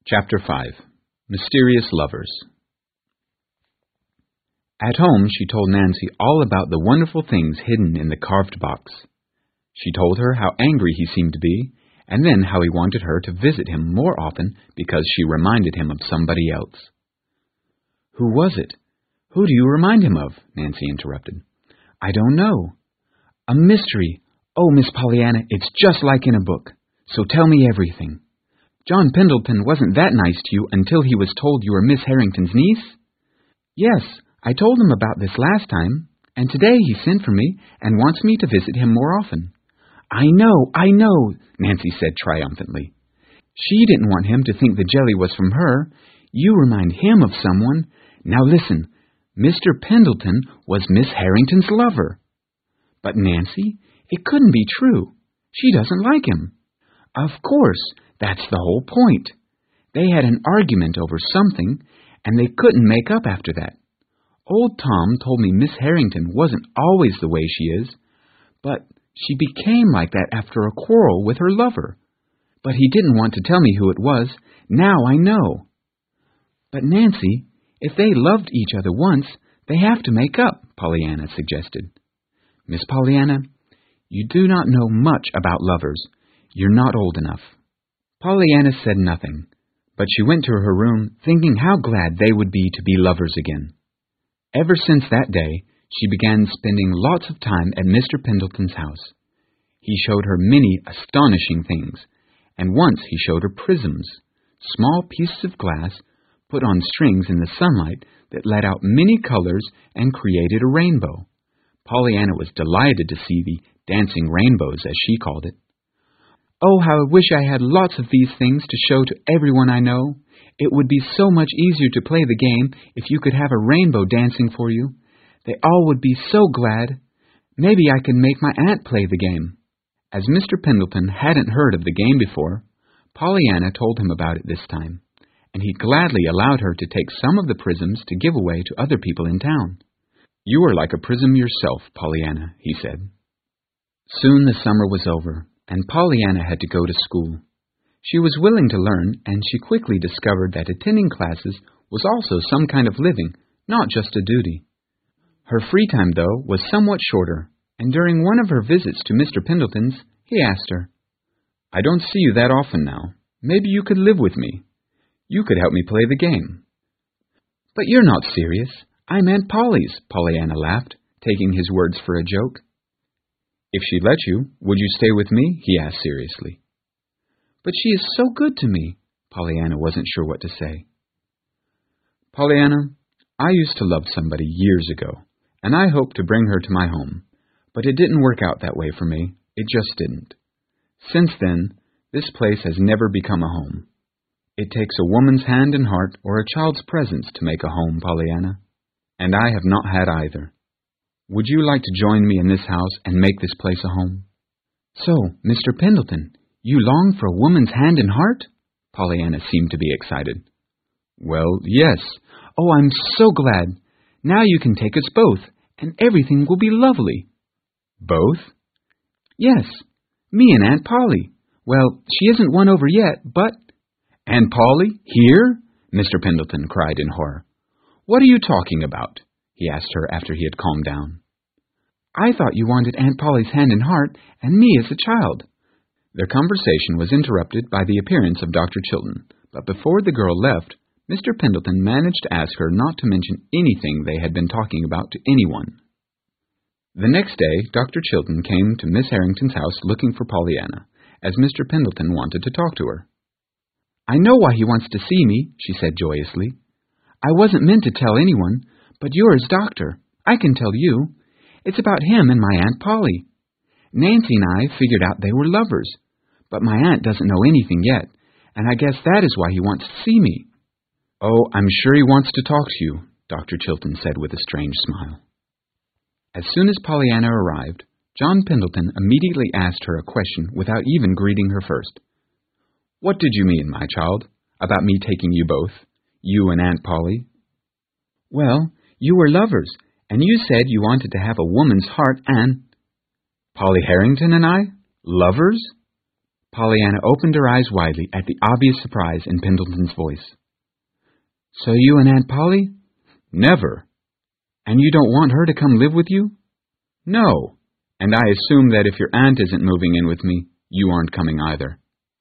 Chapter 5. Mysterious Lovers. At home, she told Nancy all about the wonderful things hidden in the carved box. She told her how angry he seemed to be, and then how he wanted her to visit him more often because she reminded him of somebody else. "Who was it? Who do you remind him of?" Nancy interrupted. "I don't know." "A mystery. Oh, Miss Pollyanna, it's just like in a book. So tell me everything. John Pendleton wasn't that nice to you until he was told you were Miss Harrington's niece?" "Yes, I told him about this last time, and today he sent for me and wants me to visit him more often." I know, Nancy said triumphantly. She didn't want him to think the jelly was from her. You remind him of someone. Now listen, Mr. Pendleton was Miss Harrington's lover. But Nancy, it couldn't be true. She doesn't like him. Of course, that's the whole point. They had an argument over something, and they couldn't make up after that. Old Tom told me Miss Harrington wasn't always the way she is, but she became like that after a quarrel with her lover. But he didn't want to tell me who it was. Now I know. But Nancy, if they loved each other once, they have to make up, Pollyanna suggested. Miss Pollyanna, you do not know much about lovers. You're not old enough. Pollyanna said nothing, but she went to her room thinking how glad they would be to be lovers again. Ever since that day, she began spending lots of time at Mr. Pendleton's house. He showed her many astonishing things, and once he showed her prisms, small pieces of glass put on strings in the sunlight that let out many colors and created a rainbow. Pollyanna was delighted to see the dancing rainbows, as she called it. "Oh, how I wish I had lots of these things to show to everyone I know. It would be so much easier to play the game if you could have a rainbow dancing for you. They all would be so glad. Maybe I could make my aunt play the game." As Mr. Pendleton hadn't heard of the game before, Pollyanna told him about it this time, and he gladly allowed her to take some of the prisms to give away to other people in town. "You are like a prism yourself, Pollyanna," he said. Soon the summer was over, and Pollyanna had to go to school. She was willing to learn, and she quickly discovered that attending classes was also some kind of living, not just a duty. Her free time, though, was somewhat shorter, and during one of her visits to Mr. Pendleton's, he asked her, "I don't see you that often now. Maybe you could live with me. You could help me play the game." "But you're not serious. I'm Aunt Polly's," Pollyanna laughed, taking his words for a joke. "If she let you, would you stay with me?" he asked seriously. "But she is so good to me." Pollyanna wasn't sure what to say. "Pollyanna, I used to love somebody years ago, and I hoped to bring her to my home, but it didn't work out that way for me. It just didn't. Since then, this place has never become a home. It takes a woman's hand and heart or a child's presence to make a home, Pollyanna, and I have not had either. Would you like to join me in this house and make this place a home?" "So, Mr. Pendleton, you long for a woman's hand and heart?" Pollyanna seemed to be excited. "Well, yes." "Oh, I'm so glad. Now you can take us both, and everything will be lovely." "Both?" "Yes, me and Aunt Polly. Well, she isn't won over yet, but—" "Aunt Polly? Here?" Mr. Pendleton cried in horror. "What are you talking about?" he asked her after he had calmed down. "I thought you wanted Aunt Polly's hand and heart, and me as a child." Their conversation was interrupted by the appearance of Dr. Chilton, but before the girl left, Mr. Pendleton managed to ask her not to mention anything they had been talking about to anyone. The next day, Dr. Chilton came to Miss Harrington's house looking for Pollyanna, as Mr. Pendleton wanted to talk to her. "I know why he wants to see me," she said joyously. "I wasn't meant to tell anyone, but you're his doctor. I can tell you. It's about him and my Aunt Polly. Nancy and I figured out they were lovers, but my aunt doesn't know anything yet, and I guess that is why he wants to see me." "Oh, I'm sure he wants to talk to you," Dr. Chilton said with a strange smile. As soon as Pollyanna arrived, John Pendleton immediately asked her a question without even greeting her first. "What did you mean, my child, about me taking you both, you and Aunt Polly?" "Well, you were lovers, and you said you wanted to have a woman's heart and—" "Polly Harrington and I? Lovers?" Pollyanna opened her eyes widely at the obvious surprise in Pendleton's voice. So you and Aunt Polly? Never. And you don't want her to come live with you? No. And I assume that if your aunt isn't moving in with me, you aren't coming either.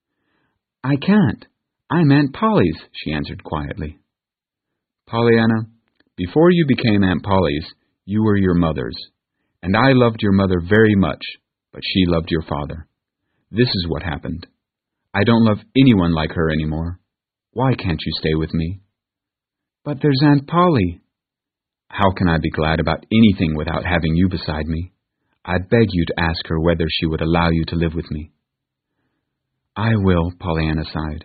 I can't. I'm Aunt Polly's, she answered quietly. Pollyanna, before you became Aunt Polly's, you were your mother's. And I loved your mother very much, but she loved your father. This is what happened. I don't love anyone like her anymore. Why can't you stay with me? But there's Aunt Polly. How can I be glad about anything without having you beside me? I beg you to ask her whether she would allow you to live with me. I will, Pollyanna sighed.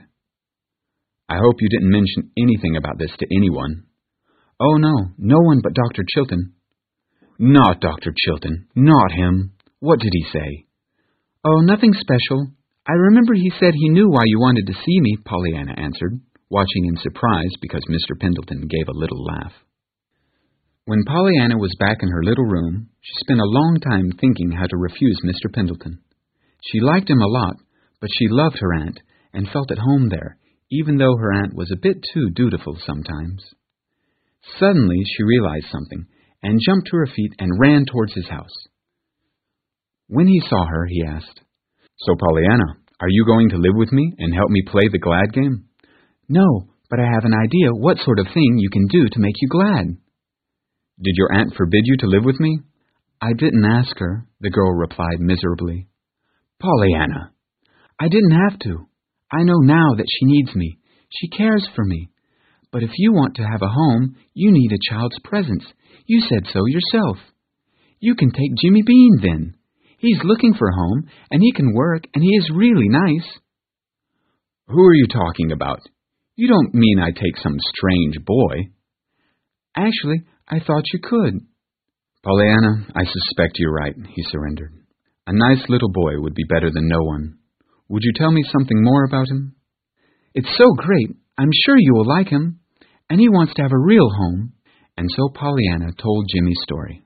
I hope you didn't mention anything about this to anyone. Oh, no one but Dr. Chilton. Not Dr. Chilton, not him. What did he say? Oh, nothing special. I remember he said he knew why you wanted to see me, Pollyanna answered, watching in surprise because Mr. Pendleton gave a little laugh. When Pollyanna was back in her little room, she spent a long time thinking how to refuse Mr. Pendleton. She liked him a lot, but she loved her aunt and felt at home there, even though her aunt was a bit too dutiful sometimes. Suddenly she realized something and jumped to her feet and ran towards his house. When he saw her, he asked, So, Pollyanna, are you going to live with me and help me play the glad game? No, but I have an idea what sort of thing you can do to make you glad. Did your aunt forbid you to live with me? I didn't ask her, the girl replied miserably. Pollyanna, I didn't have to. I know now that she needs me. She cares for me. But if you want to have a home, you need a child's presence. You said so yourself. You can take Jimmy Bean then. He's looking for a home, and he can work, and he is really nice. Who are you talking about? You don't mean I take some strange boy. Actually, I thought you could. Pollyanna, I suspect you're right, he surrendered. A nice little boy would be better than no one. Would you tell me something more about him? It's so great. I'm sure you will like him. And he wants to have a real home. And so Pollyanna told Jimmy's story.